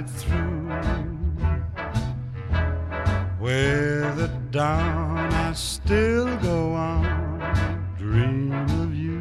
through. With the dawn I still go on, dream of you.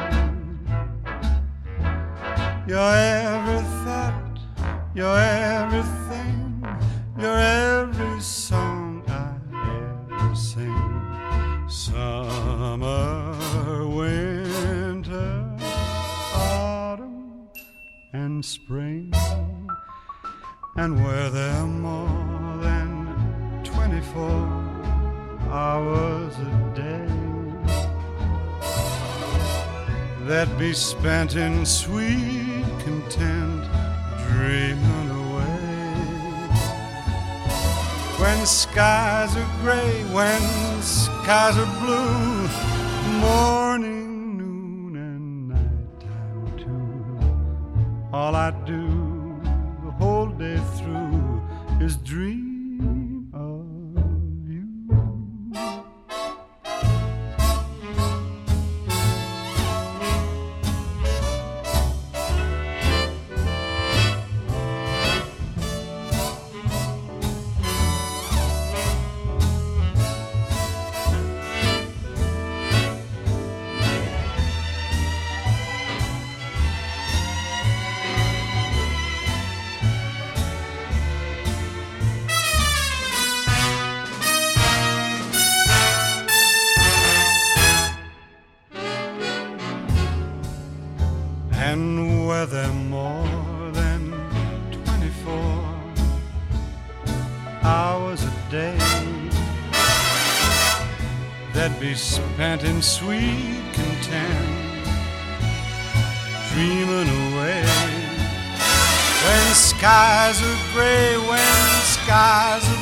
You're every thought, you're everything, you're every song I ever sing. Summer, winter, autumn, and spring. And were there more than 24 hours a day that be spent in sweet content, dreaming away? When skies are gray, when skies are blue, morning, noon, and nighttime too, all I do the whole day through is dream of you. And were there more than 24 hours a day that be spent in sweet content, dreaming away? When skies are gray, when skies are